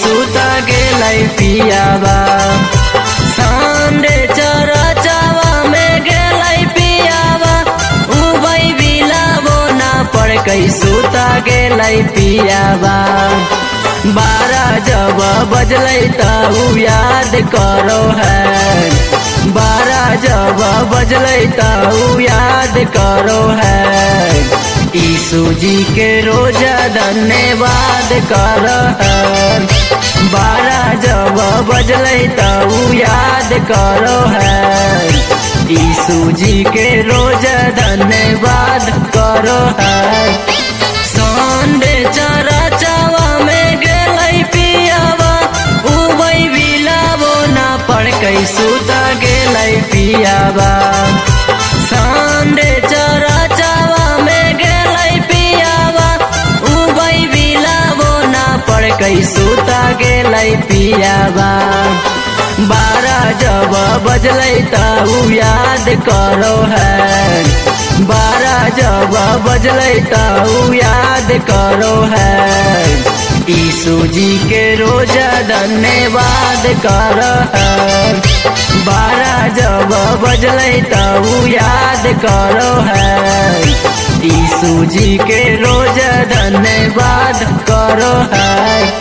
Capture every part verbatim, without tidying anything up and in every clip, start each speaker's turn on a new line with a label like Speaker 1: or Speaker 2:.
Speaker 1: सुता गेलै पियावा। सांडे चरचवा में गेलै पियावा, उबै बिलाबो ना पड़कै सुता गेलै पियावा। बारह जब बजलै त उ याद करो है, बारह जब बजलै त उ याद करो है। यीशु जी के रोजा धन्यवाद करो है, बारह जब बजलै त उ याद करो है। यीशु जी के रोजा धन्यवाद करो है। संडे चरचवा में गेलै पियावा, उबै बिलाबो ना पड़कै सुता गेलै पियावा। संडे चरचवा में गेलै पियावा, उबै बिलाबो ना पड़कै सुता गेलै पियावा। बारह जब बजलै त उ याद करो है, बारह जब बजलै त उ याद करो है। यीशु जी के रोजा धन्यवाद करो है, बारह जब बजलै त उ याद करो है। यीशु जी के रोजा धन्यवाद करो है।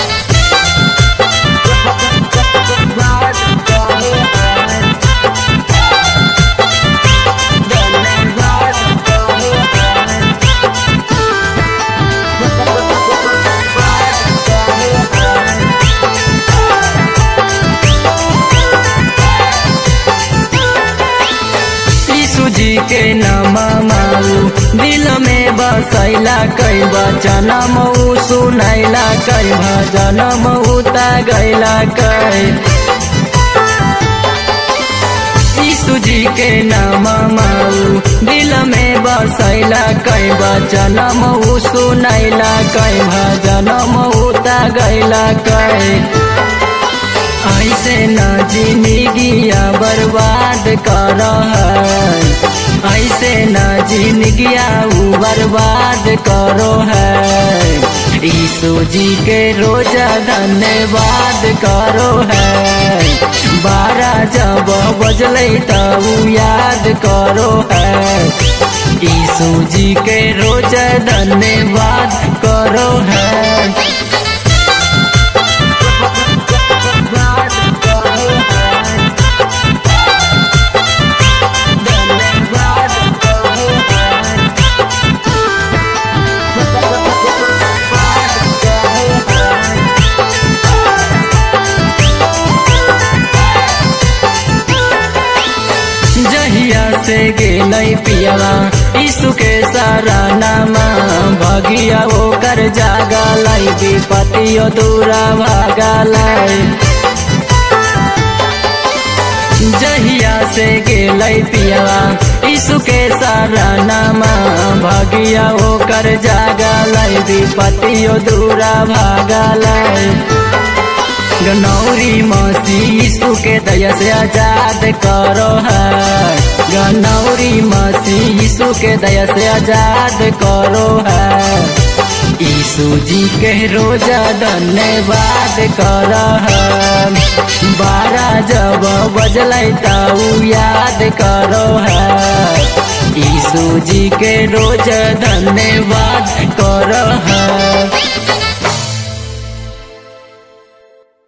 Speaker 1: जी के नाम माऊ दिल में बसैला, कई वचन मऊ सुनैला, कई भजन मऊ ता गैला कई। यीशु जी के नाम माऊ दिल में बसैला, कई वचन मऊ सुनैला, कई भजन मऊ ता गैला कई। ऐसे न जिंदगिया बर्बाद कर है, ऐसे न जिंदगिया बर्बाद करो है। यीशु जी के रोजा धन्यवाद करो है, बारह जब बजलै त उ याद करो है। यीशु जी के रोजा धन्यवाद करो है। जहिया से गेलै पियावा, यीशु के सराहना भगिया ओकर जागलै, विपत्तियो दूरा भागलै। जहिया से गेलै पियावा, यीशु के सराहना भगिया ओकर जागलै, विपत्तियो दूरा भागलै। गनौरी मसीह यीशु के दया से आजाद करो है, गनौरी मसीह यीशु के दया से आजाद करो है। यीशु जी के रोजा धन्यवाद करो है, बारह जब बजलै त उ याद करो है। यीशु जी के रोजा धन्यवाद करो है।